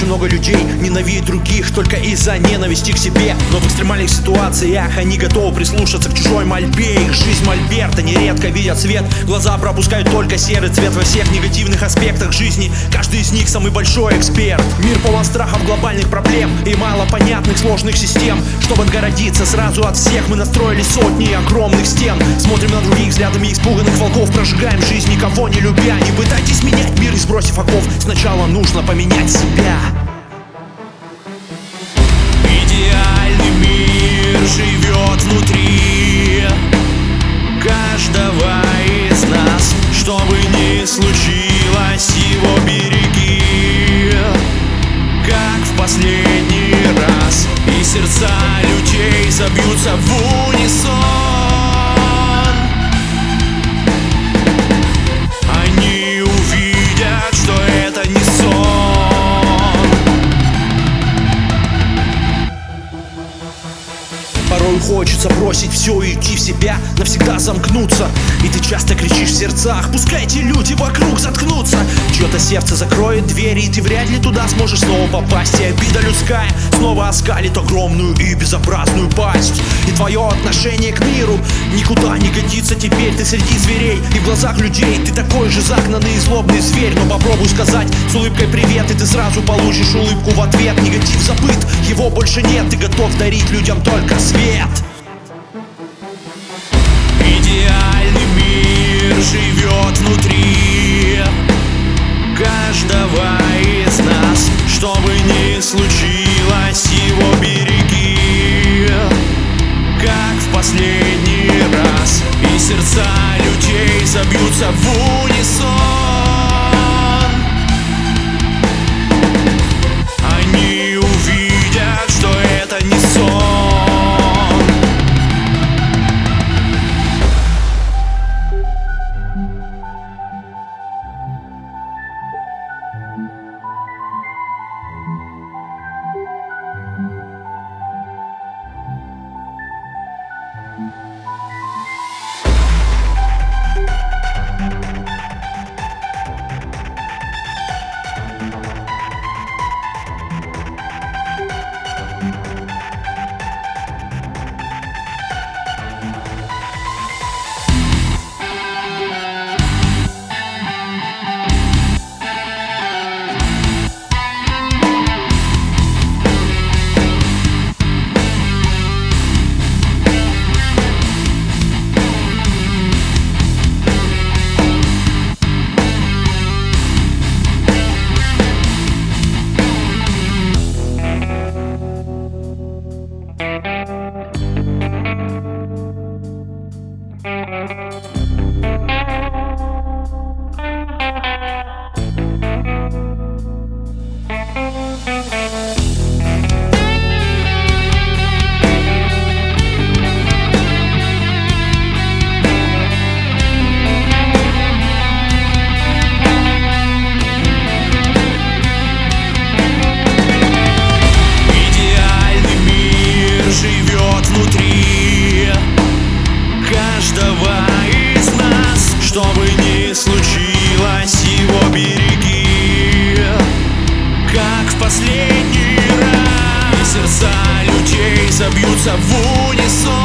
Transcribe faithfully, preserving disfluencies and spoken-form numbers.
Очень много людей ненавидят других только из-за ненависти к себе. Но в экстремальных ситуациях они готовы прислушаться к чужой мольбе. Их жизнь мольберта, нередко видят свет. Глаза пропускают только серый цвет во всех негативных аспектах жизни. Каждый из них самый большой эксперт. Мир полон страхов, глобальных проблем и мало понятных сложных систем. Чтобы отгородиться сразу от всех, мы настроили сотни огромных стен. Смотрим на других взглядами испуганных волков, прожигаем жизнь, никого не любя. Не пытайтесь менять мир, не сбросив оков. Сначала нужно поменять себя. Идеальный мир живет внутри каждого из нас. Что бы ни случилось, его береги, как в последний раз. И сердца людей забьются в унисон. Они увидят, что это не сон. Порой хочется бросить все и идти в себя, навсегда замкнуться. И ты часто кричишь в сердцах: пускай эти люди вокруг заткнутся. Чье-то сердце закроет двери, и ты вряд ли туда сможешь снова попасть. И обида людская снова оскалит огромную и безобразную пасть. И твое отношение к миру никуда не годится теперь. Ты среди зверей, и в глазах людей ты такой же загнанный и злобный зверь. Но попробуй сказать с улыбкой привет, и ты сразу получишь улыбку в ответ. Негатив забыт, его больше нет, ты готов дарить людям только свет. Идеальный мир живет внутри каждого из нас. Что бы ни случилось, его береги, как в последний раз. И сердца людей забьются в унисон. Они увидят, что это не сон. Что бы ни случилось, его береги, как в последний раз. И сердца людей забьются в унисон.